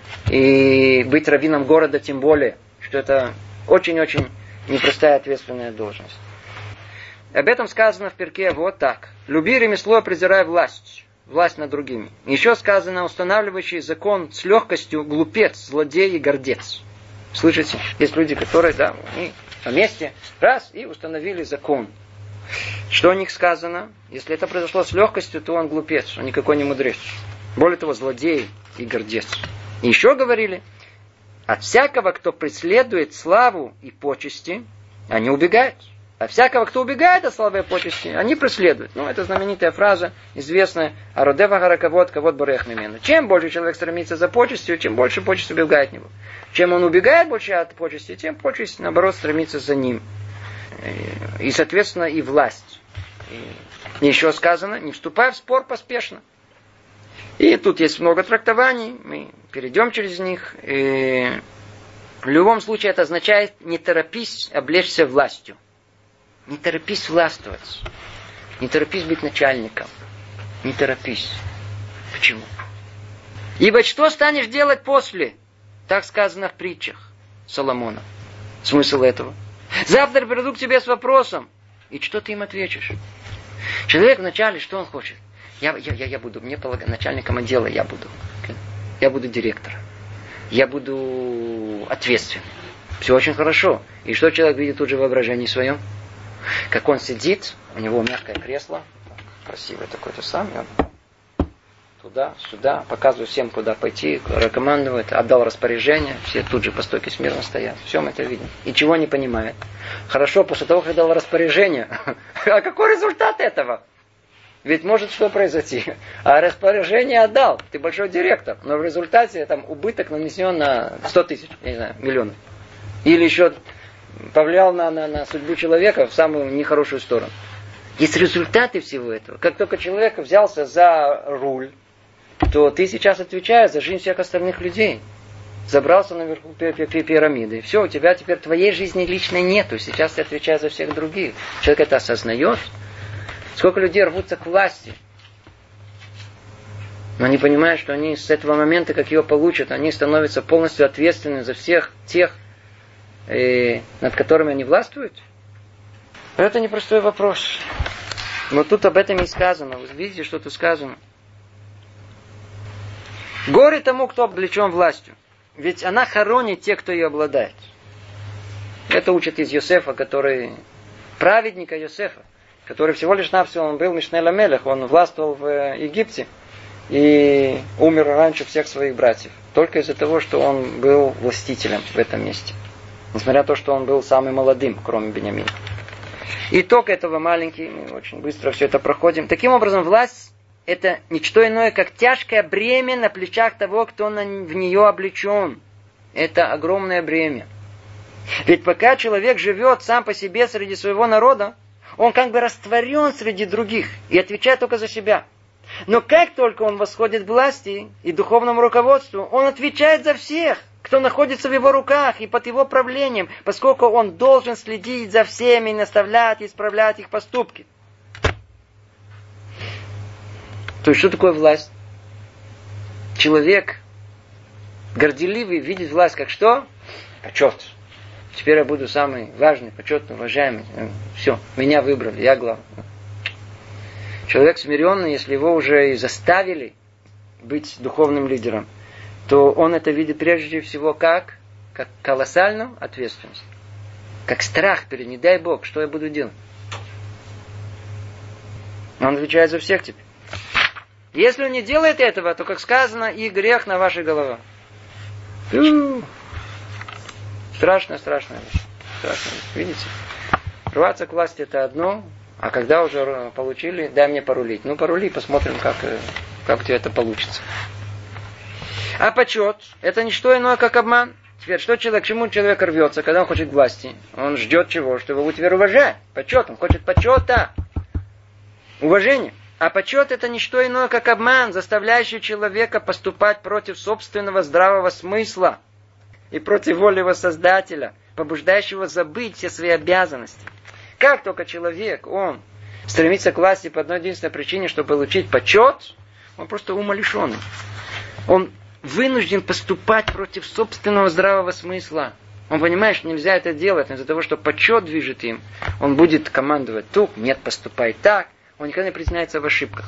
И быть раввином города тем более, что это очень-очень непростая ответственная должность. Об этом сказано в перке вот так. Люби ремесло, презирай власть. Власть над другими. Еще сказано, устанавливающий закон с легкостью глупец, злодей и гордец. Слышите? Есть люди, которые, да, они на месте, раз, и установили закон. Что о них сказано? Если это произошло с легкостью, то он глупец, он никакой не мудрец. Более того, злодей и гордец. И еще говорили, от всякого, кто преследует славу и почести, они убегают. А всякого, кто убегает от славы и почести, они преследуют. Ну, это знаменитая фраза, известная, «Ародева гараковод, ковод борех мимену». Чем больше человек стремится за почестью, чем больше почесть убегает от него. Чем он убегает больше от почести, тем почесть, наоборот, стремится за ним. И, соответственно, и власть. И еще сказано, не вступай в спор поспешно. И тут есть много трактований, мы перейдем через них. И в любом случае это означает, не торопись облечься властью. Не торопись властвовать. Не торопись быть начальником. Не торопись. Почему? Ибо что станешь делать после? Так сказано в притчах Соломона. Смысл этого. Завтра приду к тебе с вопросом. И что ты им ответишь? Человек вначале, что он хочет? Я, я, я, я буду, мне полагаю, начальником отдела я буду. Я буду директором. Я буду ответственным. Все очень хорошо. И что человек видит тут же в воображении своем? Как он сидит, у него мягкое кресло, красивое такое-то самое, туда, сюда, показывает всем, куда пойти, командует, отдал распоряжение, все тут же по стойке смирно стоят. Все мы это видим. И чего не понимает. Хорошо, после того, как дал распоряжение, а какой результат этого? Ведь может что произойти. А распоряжение отдал, ты большой директор, но в результате там убыток нанесен на сто тысяч, я не знаю, миллионов. Или еще повлиял на, на, на судьбу человека в самую нехорошую сторону. Есть результаты всего этого. Как только человек взялся за руль, то ты сейчас отвечаешь за жизнь всех остальных людей. Забрался наверху пирамиды. Все, у тебя теперь твоей жизни личной нету. Сейчас ты отвечаешь за всех других. Человек это осознает. Сколько людей рвутся к власти. Но они понимают, что они с этого момента, как ее получат, они становятся полностью ответственны за всех тех, э, над которыми они властвуют. Это непростой вопрос. Но тут об этом и сказано. Вы видите, что тут сказано? Горе тому, кто облечен властью. Ведь она хоронит тех, кто ее обладает. Это учат из Йосефа, который... Праведника Йосефа, который всего лишь навсего он был Мишней ла-Мелех, он властвовал в Египте и умер раньше всех своих братьев. Только из-за того, что он был властителем в этом месте. Несмотря на то, что он был самым молодым, кроме Беньямина. Итог этого маленький, мы очень быстро все это проходим. Таким образом, власть это ничто иное, как тяжкое бремя на плечах того, кто на, в нее облечен. Это огромное бремя. Ведь пока человек живет сам по себе среди своего народа, он как бы растворен среди других и отвечает только за себя. Но как только он восходит к власти и духовному руководству, он отвечает за всех, кто находится в его руках и под его правлением, поскольку он должен следить за всеми, наставлять и исправлять их поступки. То есть, что такое власть? Человек горделивый видит власть как что? Почет. Теперь я буду самый важный, почетный, уважаемый. Все, меня выбрали, я главный. Человек смиренный, если его уже и заставили быть духовным лидером, то он это видит прежде всего как, как колоссальную ответственность. как страх перед, не дай Бог, что я буду делать. Он отвечает за всех теперь. Если он не делает этого, то, как сказано, и грех на вашей голове. Страшная, страшная вещь. Страшная вещь. Видите? Рваться к власти это одно, а когда уже получили, дай мне порулить. Ну, порули, посмотрим, как, как у тебя это получится. А почет – это не что иное, как обман. Теперь, что человек, к чему человек рвется, когда он хочет к власти? Он ждет чего? Что его теперь уважать. Почет, он хочет почета. Уважение. А почет это не что иное, как обман, заставляющий человека поступать против собственного здравого смысла и против воли его Создателя, побуждающего забыть все свои обязанности. Как только человек, он стремится к власти по одной единственной причине, чтобы получить почет, он просто умалишенный. Он вынужден поступать против собственного здравого смысла. Он понимает, что нельзя это делать, но из-за того, что почет движет им, он будет командовать тут, нет, поступай так. Он никогда не признается в ошибках.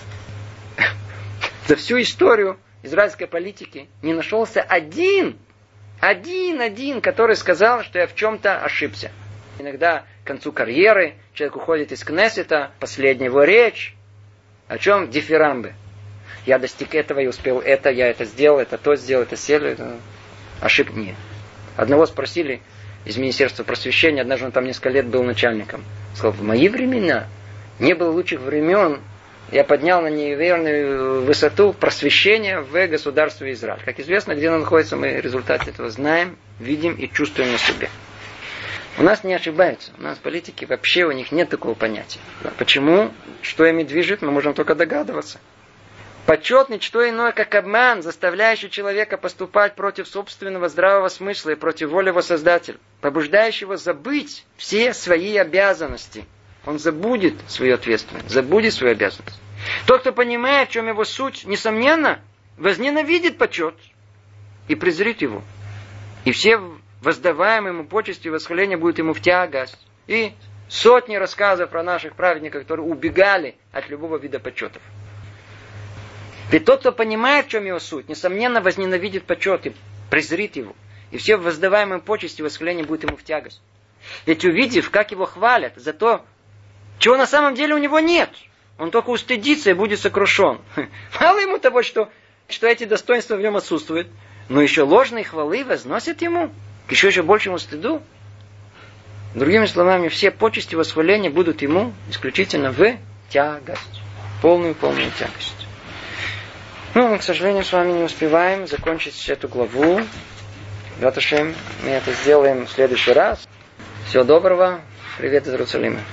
За всю историю израильской политики не нашелся один, один, один, который сказал, что я в чем-то ошибся. Иногда к концу карьеры человек уходит из Кнессета, последняя его речь. О чем? Дифирамбы. Я достиг этого, я успел это, я это сделал, это то сделал, это сел. Это... Ошибки нет. Одного спросили из Министерства просвещения, однажды он там несколько лет был начальником. Сказал, в мои времена не было лучших времен, я поднял на неверную высоту просвещения в государстве Израиль. Как известно, где оно находится, мы результаты этого знаем, видим и чувствуем на себе. У нас не ошибаются. У нас политики вообще, у них нет такого понятия. Почему? Что ими движет, мы можем только догадываться. Почет не что иное, как обман, заставляющий человека поступать против собственного здравого смысла и против воли его Создателя, побуждающего забыть все свои обязанности. Он забудет свою ответственность, забудет свою обязанность. Тот, кто понимает, в чем его суть, несомненно, возненавидит почет и презрит его. И все воздаваемые ему почести и восхваления будут ему в тягость. И сотни рассказов про наших праведников, которые убегали от любого вида почетов. Ведь тот, кто понимает, в чем его суть, несомненно, возненавидит почет и презрит его. И все воздаваемые почести и восхваления будут ему в тягость. Ведь увидев, как его хвалят за то, чего на самом деле у него нет, он только устыдится и будет сокрушен. Мало ему того, что, что эти достоинства в нем отсутствуют, но еще ложные хвалы возносят ему к еще, еще большему стыду. Другими словами, все почести и восхваления будут ему исключительно в тягость. Полную-полную тягость. Ну, мы, к сожалению, с вами не успеваем закончить эту главу. Раташем, мы это сделаем в следующий раз. Всего доброго. Привет из Иерусалима.